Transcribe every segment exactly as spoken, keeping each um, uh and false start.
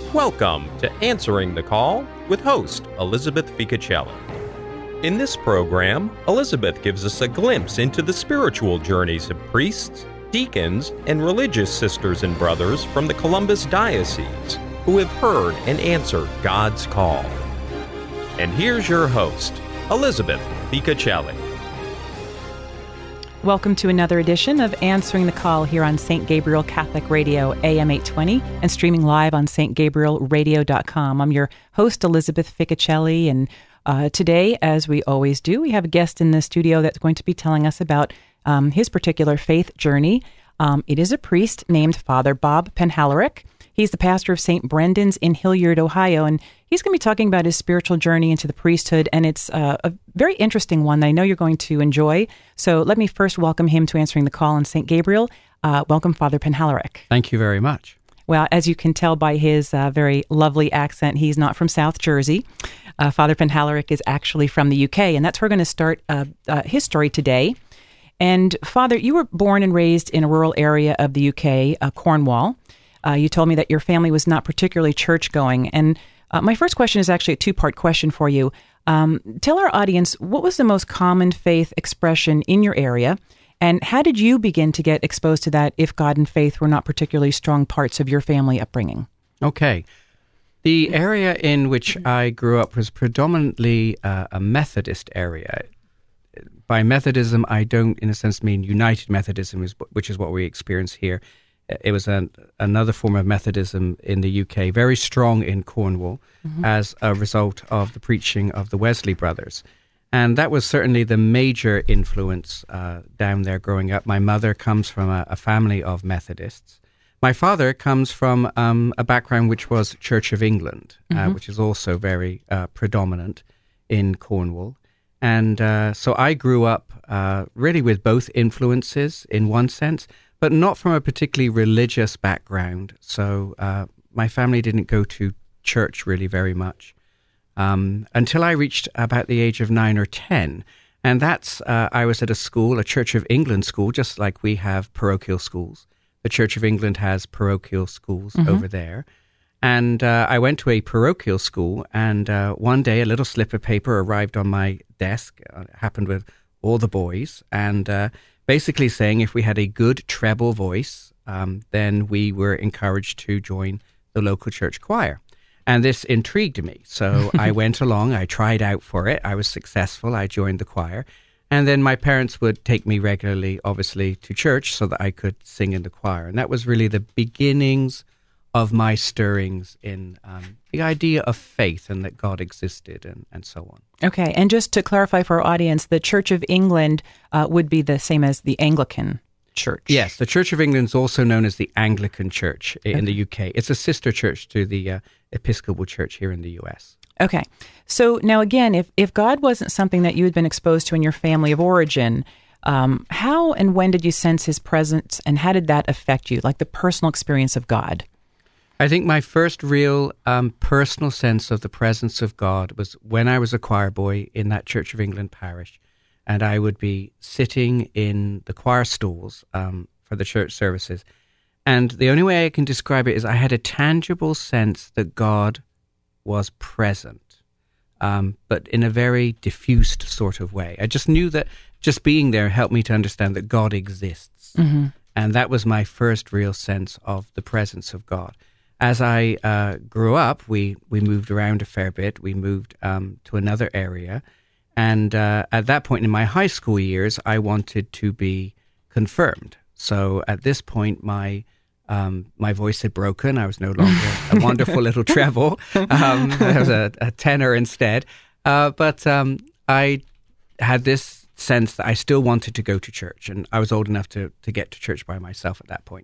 Welcome to Answering the Call with host Elizabeth Ficacelli. In this program, Elizabeth gives us a glimpse into the spiritual journeys of priests, deacons, and religious sisters and brothers from the Columbus Diocese who have heard and answered God's call. And here's your host, Elizabeth Ficacelli. Welcome to another edition of Answering the Call here on Saint Gabriel Catholic Radio, A M eight twenty, and streaming live on s t gabriel radio dot com. I'm your host, Elizabeth Ficacelli, and uh, today, as we always do, we have a guest in the studio that's going to be telling us about um, his particular faith journey. Um, it is a priest named Father Bob Penhallerick. He's the pastor of Saint Brendan's in Hilliard, Ohio, and he's going to be talking about his spiritual journey into the priesthood, and it's uh, a very interesting one that I know you're going to enjoy. So let me first welcome him to Answering the Call on Saint Gabriel. Uh, welcome, Father Penhallerick. Thank you very much. Well, as you can tell by his uh, very lovely accent, he's not from South Jersey. Uh, Father Penhallerick is actually from the U K, and that's where we're going to start uh, uh, his story today. And Father, you were born and raised in a rural area of the U K, uh, Cornwall. Uh, you told me that your family was not particularly church-going. And uh, my first question is actually a two-part question for you. Um, tell our audience, what was the most common faith expression in your area? And how did you begin to get exposed to that if God and faith were not particularly strong parts of your family upbringing? Okay. The area in which I grew up was predominantly uh, a Methodist area. By Methodism, I don't, in a sense, mean United Methodism, which is what we experience here. It was an, another form of Methodism in the U K, very strong in Cornwall, mm-hmm. as a result of the preaching of the Wesley brothers. And that was certainly the major influence uh, down there growing up. My mother comes from a, a family of Methodists. My father comes from um, a background which was Church of England, mm-hmm. uh, which is also very uh, predominant in Cornwall. And uh, so I grew up uh, really with both influences in one sense, but not from a particularly religious background. So uh, my family didn't go to church really very much um, until I reached about the age of nine or ten. And that's, uh, I was at a school, a Church of England school, just like we have parochial schools. The Church of England has parochial schools mm-hmm. over there. And uh, I went to a parochial school, and uh, one day a little slip of paper arrived on my desk. Uh, it happened with all the boys, and uh, basically saying if we had a good treble voice, um, then we were encouraged to join the local church choir. And this intrigued me. So I went along, I tried out for it, I was successful, I joined the choir. And then my parents would take me regularly, obviously, to church so that I could sing in the choir. And that was really the beginnings of my stirrings in um, the idea of faith and that God existed and, and so on. Okay, and just to clarify for our audience, the Church of England uh, would be the same as the Anglican Church. Yes, the Church of England is also known as the Anglican Church in okay. the U K. It's a sister church to the uh, Episcopal Church here in the U S. Okay, so now again, if, if God wasn't something that you had been exposed to in your family of origin, um, how and when did you sense his presence, and how did that affect you, like the personal experience of God? I think my first real um, personal sense of the presence of God was when I was a choir boy in that Church of England parish, and I would be sitting in the choir stalls um, for the church services. And the only way I can describe it is I had a tangible sense that God was present, um, but in a very diffused sort of way. I just knew that just being there helped me to understand that God exists. Mm-hmm. And that was my first real sense of the presence of God. As I uh, grew up, we, we moved around a fair bit. We moved um, to another area. And uh, at that point in my high school years, I wanted to be confirmed. So at this point, my um, my voice had broken. I was no longer a wonderful little treble. Um, I was a, a tenor instead. Uh, but um, I had this sense that I still wanted to go to church. And I was old enough to, to get to church by myself at that point.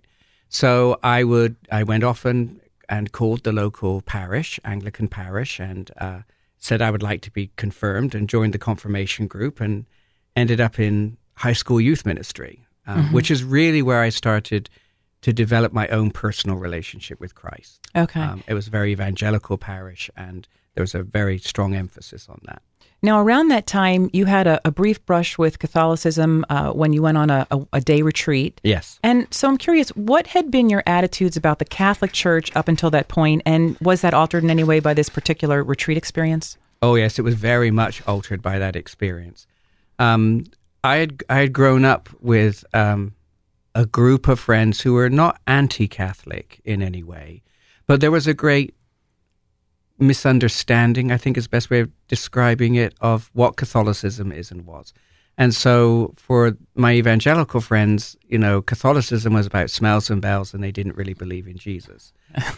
So I would I went off and and called the local parish, Anglican parish, and uh, said I would like to be confirmed and joined the confirmation group and ended up in high school youth ministry, um, mm-hmm. which is really where I started to develop my own personal relationship with Christ. Okay. Um, it was a very evangelical parish, and there was a very strong emphasis on that. Now, around that time, you had a, a brief brush with Catholicism uh, when you went on a, a, a day retreat. Yes. And so I'm curious, what had been your attitudes about the Catholic Church up until that point, and was that altered in any way by this particular retreat experience? Oh, yes, it was very much altered by that experience. Um, I had I had grown up with um, a group of friends who were not anti-Catholic in any way, but there was a great misunderstanding, I think is the best way of describing it, of what Catholicism is and was. And so for my evangelical friends, you know, Catholicism was about smells and bells, and they didn't really believe in Jesus.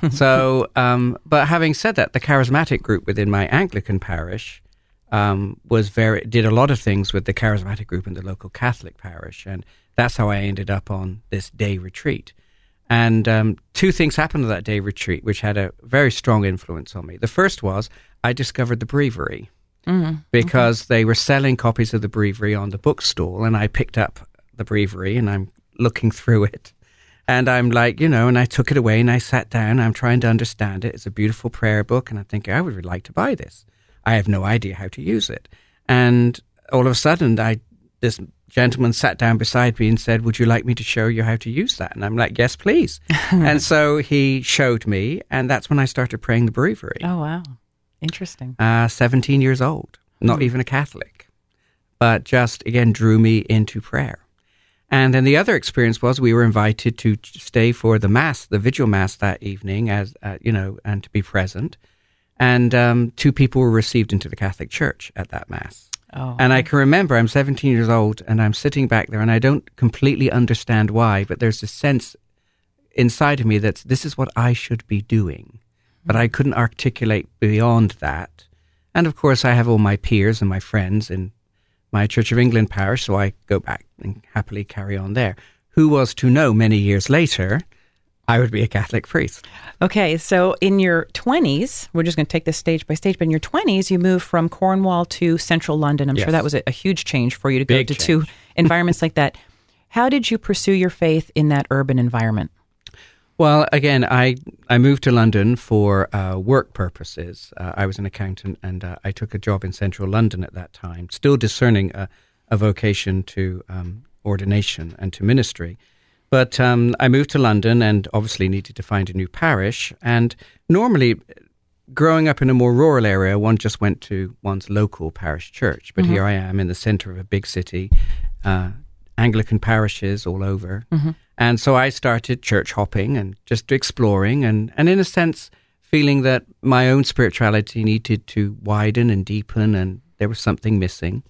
so, um, but having said that, the charismatic group within my Anglican parish um, was very did a lot of things with the charismatic group in the local Catholic parish, and that's how I ended up on this day retreat. And um, two things happened at that day retreat, which had a very strong influence on me. The first was I discovered the breviary mm-hmm. because okay. they were selling copies of the breviary on the bookstall, and I picked up the breviary and I'm looking through it. And I'm like, you know, and I took it away and I sat down. I'm trying to understand it. It's a beautiful prayer book. And I'm thinking, I would really like to buy this. I have no idea how to use it. And all of a sudden, I this gentleman sat down beside me and said, would you like me to show you how to use that? And I'm like, yes, please. And so he showed me, and that's when I started praying the breviary. Oh, wow. Interesting. Uh, seventeen years old, not mm. even a Catholic, but just, again, drew me into prayer. And then the other experience was we were invited to stay for the Mass, the Vigil Mass that evening, as uh, you know, and to be present. And um, two people were received into the Catholic Church at that Mass. Oh. And I can remember I'm seventeen years old and I'm sitting back there and I don't completely understand why, but there's this sense inside of me that this is what I should be doing. But I couldn't articulate beyond that. And of course, I have all my peers and my friends in my Church of England parish, so I go back and happily carry on there. Who was to know many years later I would be a Catholic priest. Okay, so in your twenties, we're just going to take this stage by stage, but in your twenties, you moved from Cornwall to central London. I'm yes. sure that was a, a huge change for you to Big go to change. two environments like that. How did you pursue your faith in that urban environment? Well, again, I, I moved to London for uh, work purposes. Uh, I was an accountant and uh, I took a job in central London at that time, still discerning a, a vocation to um, ordination and to ministry. But um, I moved to London and obviously needed to find a new parish. And normally, growing up in a more rural area, one just went to one's local parish church. But mm-hmm. here I am in the center of a big city, uh, Anglican parishes all over. Mm-hmm. And so I started church hopping and just exploring and, and in a sense, feeling that my own spirituality needed to widen and deepen and there was something missing.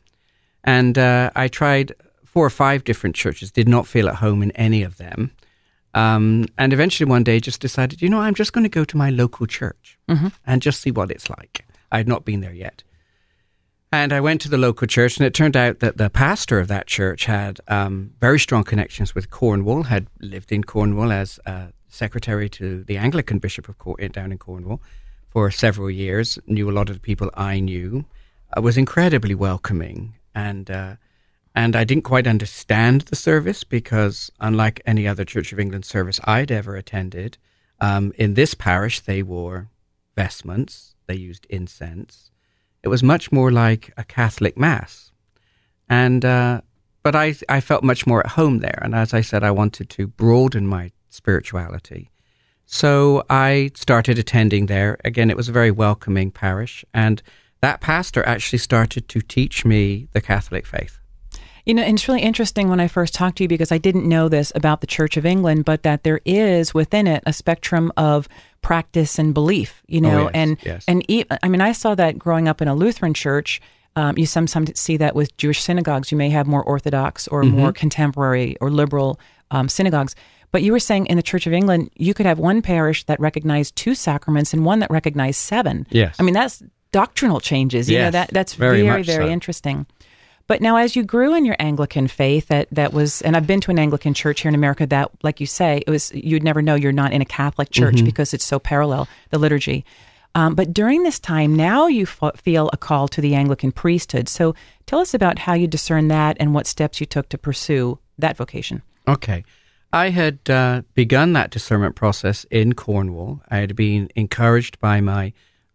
And uh, I tried four or five different churches, did not feel at home in any of them. Um, and eventually one day just decided, you know, I'm just going to go to my local church mm-hmm. and just see what it's like. I had not been there yet. And I went to the local church, and it turned out that the pastor of that church had um, very strong connections with Cornwall, had lived in Cornwall as uh, secretary to the Anglican Bishop of Cor- down in Cornwall for several years, knew a lot of the people I knew, uh, was incredibly welcoming. And uh, and I didn't quite understand the service because, unlike any other Church of England service I'd ever attended, um, in this parish they wore vestments, they used incense. It was much more like a Catholic Mass. And uh, but I, I felt much more at home there. And as I said, I wanted to broaden my spirituality. So I started attending there. Again, it was a very welcoming parish. And that pastor actually started to teach me the Catholic faith. You know, and it's really interesting when I first talked to you because I didn't know this about the Church of England, but that there is within it a spectrum of practice and belief, you know, oh, yes, and, yes. and I mean, I saw that growing up in a Lutheran church. Um, you sometimes see that with Jewish synagogues. You may have more Orthodox or mm-hmm. more contemporary or liberal um, synagogues. But you were saying in the Church of England, you could have one parish that recognized two sacraments and one that recognized seven. Yes. I mean, that's doctrinal changes. You yes, know, that that's very, very, very so. interesting. But now as you grew in your Anglican faith, that, that was, and I've been to an Anglican church here in America that, like you say, it was, you'd never know you're not in a Catholic church mm-hmm. because it's so parallel, the liturgy. Um, but during this time, now you f- feel a call to the Anglican priesthood. So tell us about how you discern that and what steps you took to pursue that vocation. Okay. I had uh, begun that discernment process in Cornwall. I had been encouraged by my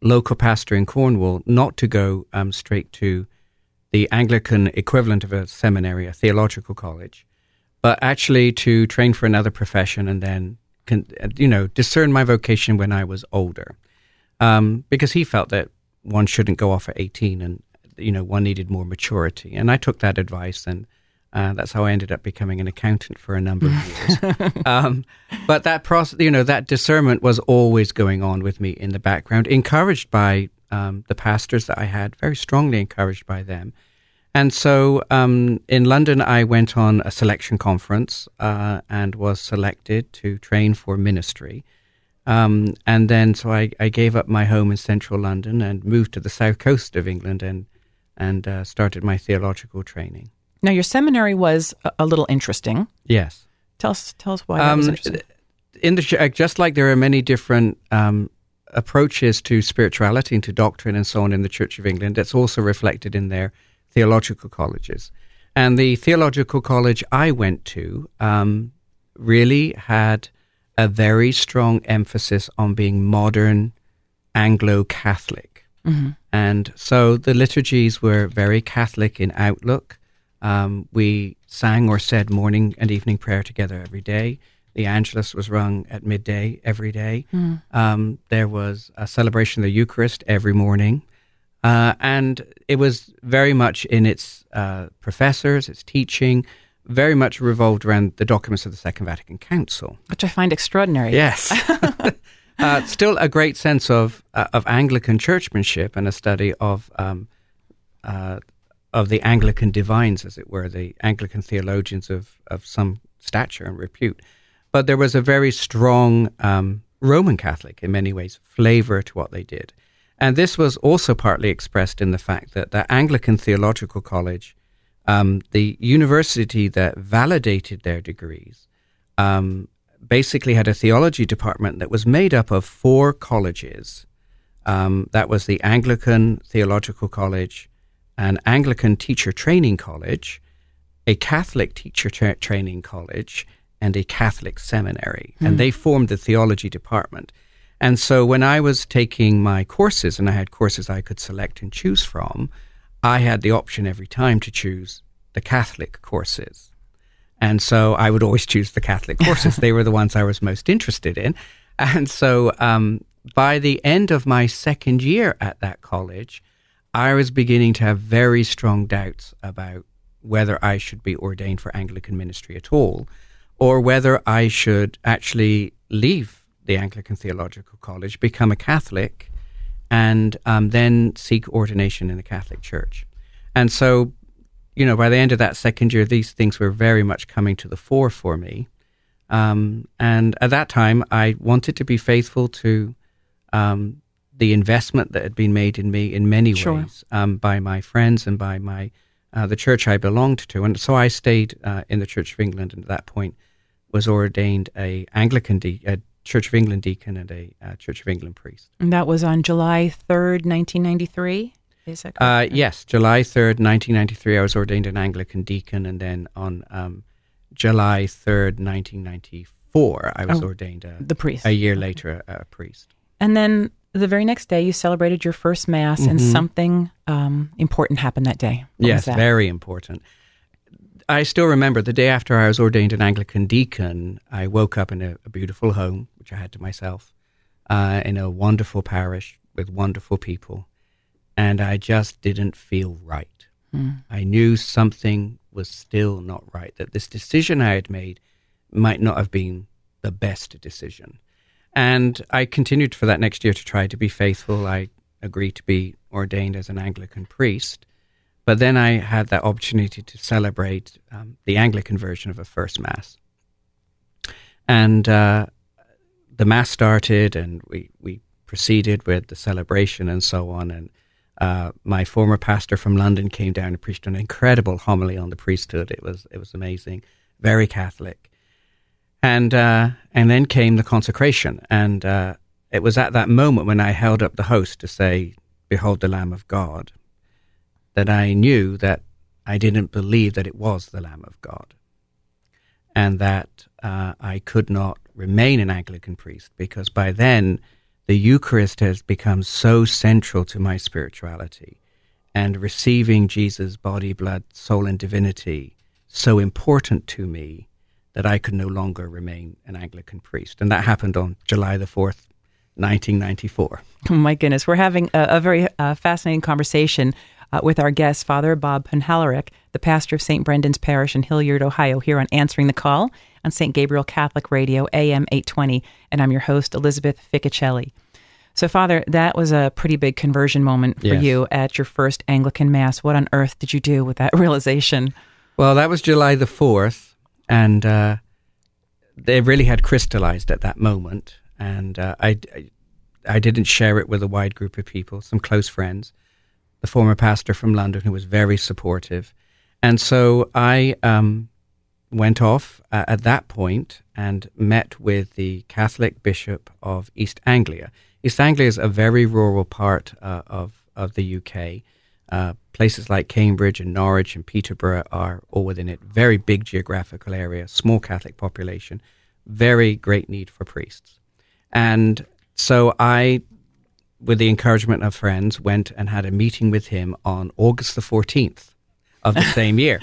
local pastor in Cornwall not to go um, straight to the Anglican equivalent of a seminary, a theological college, but actually to train for another profession and then, can, you know, discern my vocation when I was older. Um, because he felt that one shouldn't go off at eighteen and, you know, one needed more maturity. And I took that advice, and uh, that's how I ended up becoming an accountant for a number of years. um, but that process, you know, that discernment was always going on with me in the background, encouraged by um, the pastors that I had, very strongly encouraged by them. And so um, in London, I went on a selection conference uh, and was selected to train for ministry. Um, and then so I, I gave up my home in central London and moved to the south coast of England and and uh, started my theological training. Now, your seminary was a, a little interesting. Yes. Tell us, tell us why that was Um, interesting. in the just like there are many different um, approaches to spirituality and to doctrine and so on in the Church of England, it's also reflected in their theological colleges. And the theological college I went to um, really had a very strong emphasis on being modern Anglo-Catholic. Mm-hmm. And so the liturgies were very Catholic in outlook. Um, we sang or said morning and evening prayer together every day. The Angelus was rung at midday every day. Mm. Um, there was a celebration of the Eucharist every morning. Uh, and it was very much in its uh, professors, its teaching, very much revolved around the documents of the Second Vatican Council. Which I find extraordinary. Yes. uh, still a great sense of uh, of Anglican churchmanship and a study of um, uh, of the Anglican divines, as it were, the Anglican theologians of, of some stature and repute. But there was a very strong um, Roman Catholic, in many ways, flavor to what they did. And this was also partly expressed in the fact that the Anglican Theological College, um, the university that validated their degrees, um, basically had a theology department that was made up of four colleges. Um, that was the Anglican Theological College, an Anglican Teacher Training College, a Catholic Teacher tra- Training College, and a Catholic seminary. Mm. And they formed the theology department. And so when I was taking my courses, and I had courses I could select and choose from, I had the option every time to choose the Catholic courses. And so I would always choose the Catholic courses. They were the ones I was most interested in. And so um, by the end of my second year at that college, I was beginning to have very strong doubts about whether I should be ordained for Anglican ministry at all, or whether I should actually leave the Anglican Theological College, become a Catholic, and um, then seek ordination in the Catholic Church. And so, you know, by the end of that second year, these things were very much coming to the fore for me. Um, and at that time, I wanted to be faithful to um, the investment that had been made in me in many Sure. ways um, by my friends and by my uh, the church I belonged to. And so I stayed uh, in the Church of England, and at that point was ordained a Anglican de- a Church of England deacon and a uh, Church of England priest. And that was on July third, nineteen ninety-three? Is that Uh, correct? yes, July third, nineteen ninety-three, I was ordained an Anglican deacon, and then on um, July third, nineteen ninety-four, I was Oh, ordained a, the priest. a year later a, a priest. And then the very next day, you celebrated your first Mass, and Mhm. something um, important happened that day. What was Yes, that? very important. I still remember the day after I was ordained an Anglican deacon, I woke up in a, a beautiful home, which I had to myself, uh, in a wonderful parish with wonderful people, and I just didn't feel right. Mm. I knew something was still not right, that this decision I had made might not have been the best decision. And I continued for that next year to try to be faithful. I agreed to be ordained as an Anglican priest. But then I had that opportunity to celebrate um, the Anglican version of a first Mass. And uh, the Mass started, and we, we proceeded with the celebration and so on. And uh, my former pastor from London came down and preached an incredible homily on the priesthood. It was it was amazing, very Catholic. And uh, and then came the consecration. And uh, it was at that moment when I held up the host to say, "Behold the Lamb of God," that I knew that I didn't believe that it was the Lamb of God, and that uh, I could not remain an Anglican priest, because by then the Eucharist has become so central to my spirituality, and receiving Jesus' body, blood, soul, and divinity so important to me that I could no longer remain an Anglican priest. And that happened on July the fourth, nineteen ninety-four. Oh my goodness. We're having a, a very uh, fascinating conversation uh, with our guest, Father Bob Penhalarick, the pastor of Saint Brendan's Parish in Hilliard, Ohio, here on Answering the Call on Saint Gabriel Catholic Radio, A M eight twenty. And I'm your host, Elizabeth Ficocelli. So, Father, that was a pretty big conversion moment for Yes. you at your first Anglican Mass. What on earth did you do with that realization? Well, that was July the fourth, and uh, they really had crystallized at that moment. And uh, I, I didn't share it with a wide group of people, some close friends, the former pastor from London who was very supportive. And so I um, went off uh, at that point and met with the Catholic Bishop of East Anglia. East Anglia is a very rural part uh, of, of the U K. Uh, places like Cambridge and Norwich and Peterborough are all within it. Very big geographical area, small Catholic population, very great need for priests. And so I, with the encouragement of friends, went and had a meeting with him on August the fourteenth of the same year.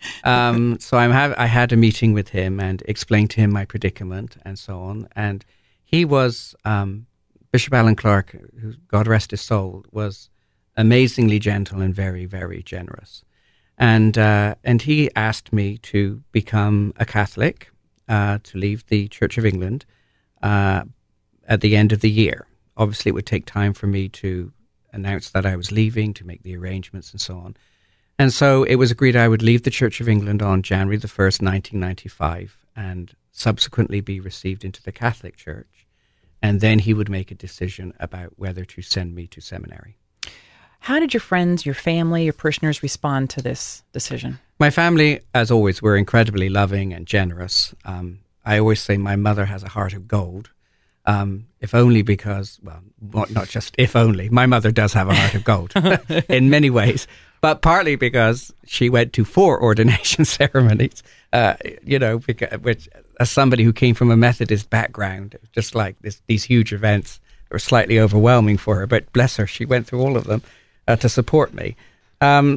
Um, so I'm have, I had a meeting with him and explained to him my predicament and so on. And he was, um, Bishop Alan Clark, who, God rest his soul, was amazingly gentle and very, very generous. And uh, and he asked me to become a Catholic, uh, to leave the Church of England uh, at the end of the year. Obviously, it would take time for me to announce that I was leaving, to make the arrangements and so on. And so it was agreed I would leave the Church of England on January the first, nineteen ninety-five, and subsequently be received into the Catholic Church. And then he would make a decision about whether to send me to seminary. How did your friends, your family, your parishioners respond to this decision? My family, as always, were incredibly loving and generous. Um, I always say my mother has a heart of gold, um, if only because, well, not, not just if only. My mother does have a heart of gold in many ways, but partly because she went to four ordination ceremonies, uh, you know, because, which, as somebody who came from a Methodist background, just like this, these huge events were slightly overwhelming for her, but bless her, she went through all of them. Uh, to support me. Um,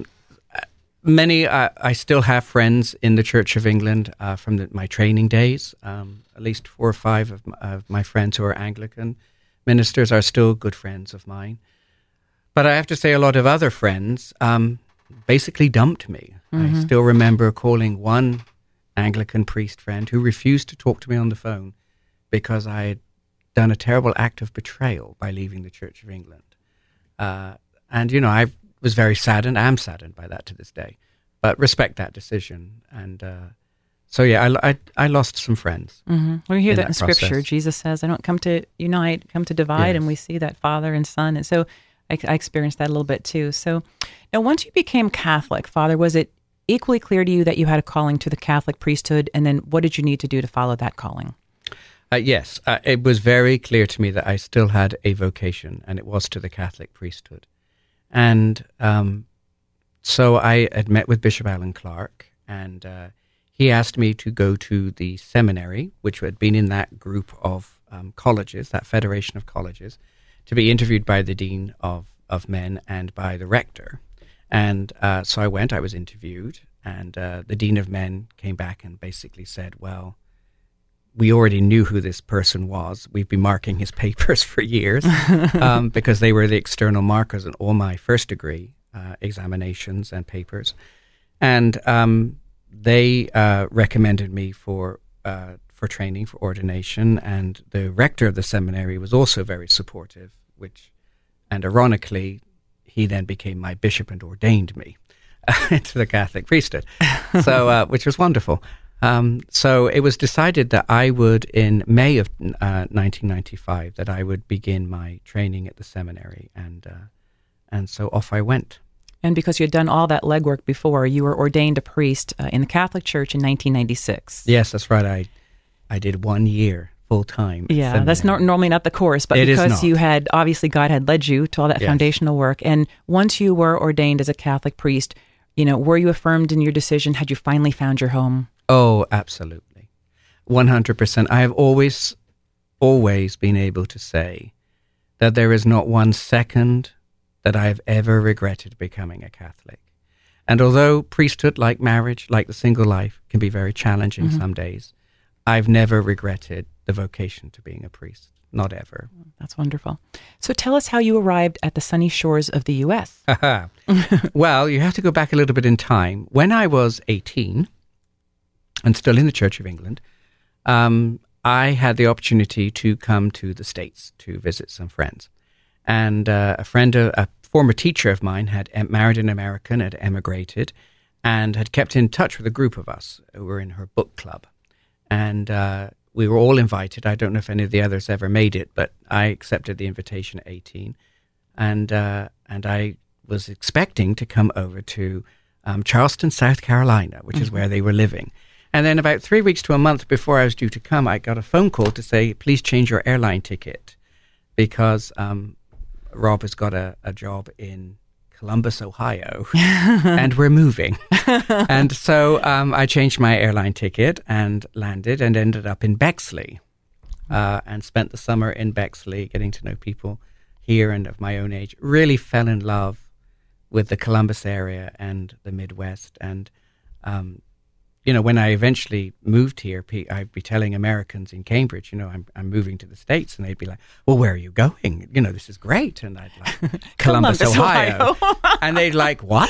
many, uh, I still have friends in the Church of England uh, from the, my training days. Um, at least four or five of my, of my friends who are Anglican ministers are still good friends of mine. But I have to say a lot of other friends um, basically dumped me. Mm-hmm. I still remember calling one Anglican priest friend who refused to talk to me on the phone because I had done a terrible act of betrayal by leaving the Church of England. Uh, And, you know, I was very saddened, I am saddened by that to this day, but respect that decision. And uh, so, yeah, I, I, I lost some friends. Mm-hmm. We hear in that in that Scripture. process. Jesus says, I don't come to unite, come to divide. Yes. And we see that Father and Son. And so I, I experienced that a little bit too. So now, once you became Catholic, Father, was it equally clear to you that you had a calling to the Catholic priesthood? And then what did you need to do to follow that calling? Uh, yes, uh, it was very clear to me that I still had a vocation, and it was to the Catholic priesthood. And um, so I had met with Bishop Alan Clark, and uh, he asked me to go to the seminary, which had been in that group of um, colleges, that federation of colleges, to be interviewed by the Dean of, of Men and by the rector. And uh, so I went, I was interviewed, and uh, the Dean of Men came back and basically said, well, we already knew who this person was. We've been marking his papers for years um, because they were the external markers in all my first degree uh, examinations and papers. And um, they uh, recommended me for uh, for training, for ordination. And the rector of the seminary was also very supportive, which, and ironically, he then became my bishop and ordained me into the Catholic priesthood, so uh, which was wonderful. Um, so it was decided that I would, in May of uh, nineteen ninety-five, that I would begin my training at the seminary, and uh, and so off I went. And because you had done all that legwork before, you were ordained a priest uh, in the Catholic Church in nineteen ninety-six. Yes, that's right. I I did one year full time. Yeah, seminary. that's not normally not the course, but it because you had, obviously God had led you to all that yes. foundational work. And once you were ordained as a Catholic priest, you know, were you affirmed in your decision? Had you finally found your home? Oh, absolutely. one hundred percent. I have always, always been able to say that there is not one second that I have ever regretted becoming a Catholic. And although priesthood, like marriage, like the single life, can be very challenging mm-hmm. some days, I've never regretted the vocation to being a priest. Not ever. That's wonderful. So tell us how you arrived at the sunny shores of the U S. Well, you have to go back a little bit in time. When I was eighteen, and still in the Church of England, um, I had the opportunity to come to the States to visit some friends. And uh, a friend, a, a former teacher of mine, had married an American, had emigrated, and had kept in touch with a group of us who were in her book club. And uh, we were all invited. I don't know if any of the others ever made it, but I accepted the invitation at eighteen. And uh, and I was expecting to come over to um, Charleston, South Carolina, which mm-hmm. is where they were living. And then about three weeks to a month before I was due to come, I got a phone call to say, please change your airline ticket because um, Rob has got a, a job in Columbus, Ohio, and we're moving. And so um, I changed my airline ticket and landed and ended up in Bexley uh, and spent the summer in Bexley getting to know people here and of my own age. Really fell in love with the Columbus area and the Midwest. And, um, you know, when I eventually moved here, I'd be telling Americans in Cambridge, you know, I'm I'm moving to the States. And they'd be like, well, where are you going? You know, this is great. And I'd like, Columbus, Columbus Ohio. Ohio. And they'd like, what?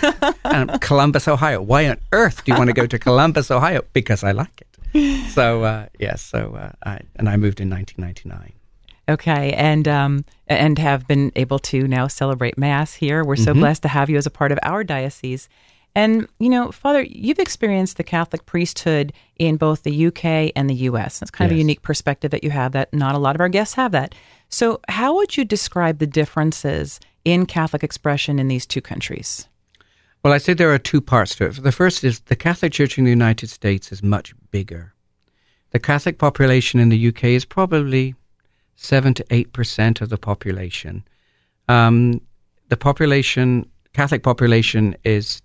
And Columbus, Ohio. Why on earth do you want to go to Columbus, Ohio? Because I like it. So, uh, yes, yeah, so, uh, I, and I moved in nineteen ninety-nine. Okay, and um, and have been able to now celebrate Mass here. We're so mm-hmm. blessed to have you as a part of our diocese. And, you know, Father, you've experienced the Catholic priesthood in both the U K and the U S. It's kind yes. of a unique perspective that you have that not a lot of our guests have that. So how would you describe the differences in Catholic expression in these two countries? Well, I say there are two parts to it. The first is the Catholic Church in the United States is much bigger. The Catholic population in the U K is probably seven to eight percent of the population. Um, the population, Catholic population is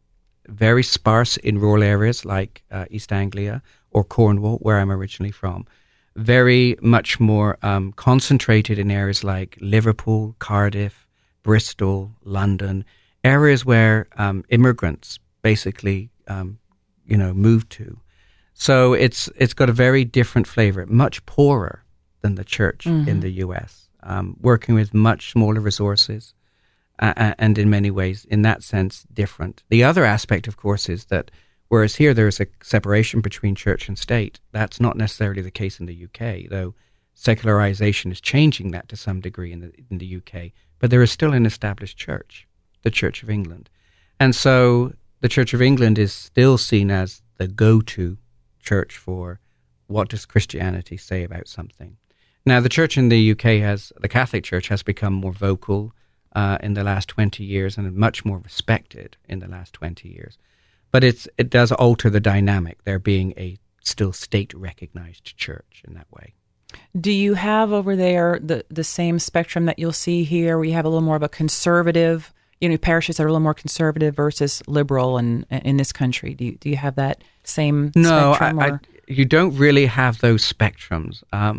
very sparse in rural areas like uh, East Anglia or Cornwall, where I'm originally from. Very much more um, concentrated in areas like Liverpool, Cardiff, Bristol, London, areas where um, immigrants basically, um, you know, moved to. So it's it's got a very different flavor, much poorer than the church mm-hmm. in the U S, um, working with much smaller resources. Uh, and in many ways, in that sense, different. The other aspect, of course, is that whereas here there is a separation between church and state, that's not necessarily the case in the U K, though secularization is changing that to some degree in the, in the U K. But there is still an established church, the Church of England. And so the Church of England is still seen as the go-to church for what does Christianity say about something. Now, the church in the U K has, the Catholic Church has become more vocal Uh, in the last twenty years and much more respected in the last twenty years. But it's it does alter the dynamic, there being a still state-recognized church in that way. Do you have over there the, the same spectrum that you'll see here, where you have a little more of a conservative, you know, parishes that are a little more conservative versus liberal in, in this country? Do you, do you have that same no, spectrum? No, I, I, you don't really have those spectrums. Um,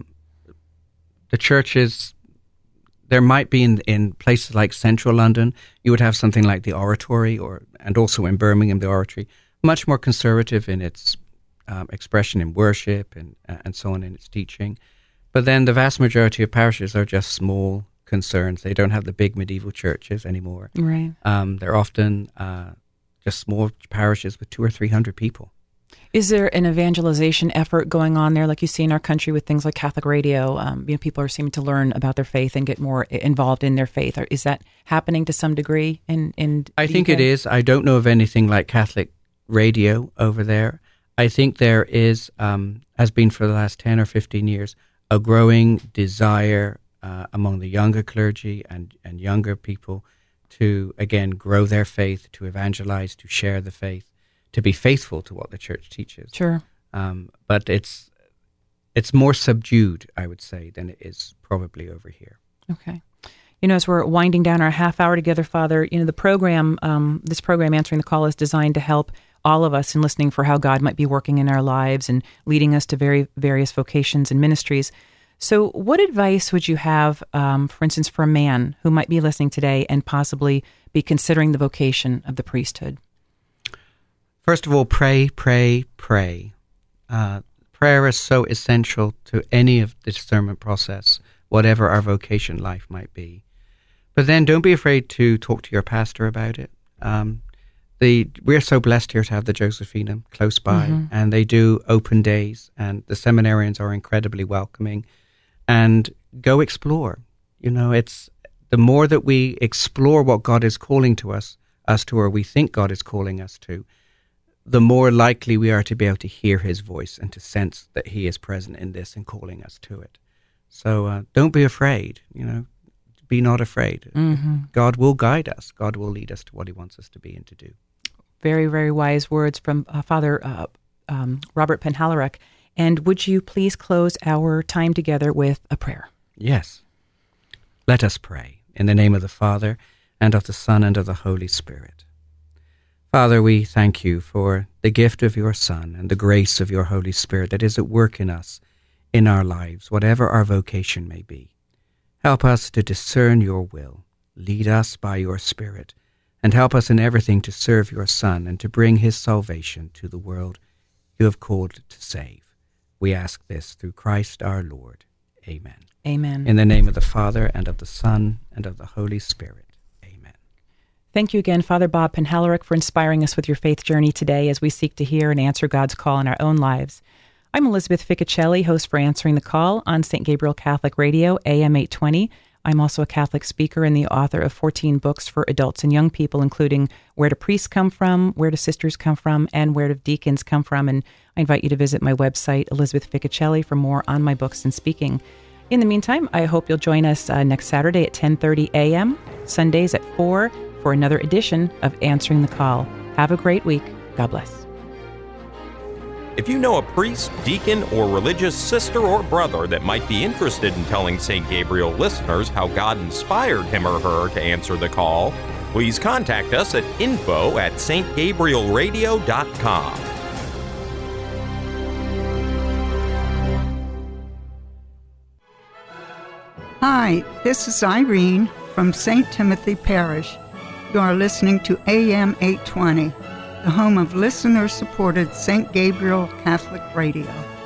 the church is... There might be in, in places like central London, you would have something like the Oratory, or and also in Birmingham, the Oratory, much more conservative in its um, expression in worship and and so on in its teaching. But then the vast majority of parishes are just small concerns. They don't have the big medieval churches anymore. Right. Um, they're often uh, just small parishes with two or three hundred people. Is there an evangelization effort going on there, like you see in our country with things like Catholic radio? Um, you know, people are seeming to learn about their faith and get more involved in their faith. Or is that happening to some degree in in I think U K? It is. I don't know of anything like Catholic radio over there. I think there is, um, has been for the last ten or fifteen years, a growing desire uh, among the younger clergy and, and younger people to, again, grow their faith, to evangelize, to share the faith, to be faithful to what the church teaches. Sure. Um, but it's it's more subdued, I would say, than it is probably over here. Okay. You know, as we're winding down our half hour together, Father, you know, the program, um, this program, Answering the Call, is designed to help all of us in listening for how God might be working in our lives and leading us to very various vocations and ministries. So what advice would you have, um, for instance, for a man who might be listening today and possibly be considering the vocation of the priesthood? First of all, pray, pray, pray. Uh, prayer is so essential to any of the discernment process, whatever our vocation life might be. But then don't be afraid to talk to your pastor about it. Um, the we're so blessed here to have the Josephinum close by, mm-hmm. and they do open days, and the seminarians are incredibly welcoming. And go explore. You know, it's the more that we explore what God is calling to us, us to, or we think God is calling us to, the more likely we are to be able to hear his voice and to sense that he is present in this and calling us to it. So uh, don't be afraid, you know, be not afraid. Mm-hmm. God will guide us. God will lead us to what he wants us to be and to do. Very, very wise words from uh, Father uh, um, Robert Penhalierick. And would you please close our time together with a prayer? Yes. Let us pray in the name of the Father, and of the Son, and of the Holy Spirit. Father, we thank you for the gift of your Son and the grace of your Holy Spirit that is at work in us, in our lives, whatever our vocation may be. Help us to discern your will. Lead us by your Spirit, and help us in everything to serve your Son and to bring his salvation to the world you have called to save. We ask this through Christ our Lord. Amen. Amen. In the name of the Father, and of the Son, and of the Holy Spirit. Amen. Thank you again, Father Bob Penhalierick, for inspiring us with your faith journey today as we seek to hear and answer God's call in our own lives. I'm Elizabeth Ficocelli, host for Answering the Call on Saint Gabriel Catholic Radio, A M eight twenty. I'm also a Catholic speaker and the author of fourteen books for adults and young people, including Where Do Priests Come From, Where Do Sisters Come From, and Where Do Deacons Come From? And I invite you to visit my website, Elizabeth Ficocelli, for more on my books and speaking. In the meantime, I hope you'll join us uh, next Saturday at ten thirty a.m., Sundays at four, for another edition of Answering the Call. Have a great week. God bless. If you know a priest, deacon, or religious sister or brother that might be interested in telling Saint Gabriel listeners how God inspired him or her to answer the call, please contact us at info at s t gabriel radio dot com. Hi, this is Irene from Saint Timothy Parish. You are listening to A M eight twenty, the home of listener-supported Saint Gabriel Catholic Radio.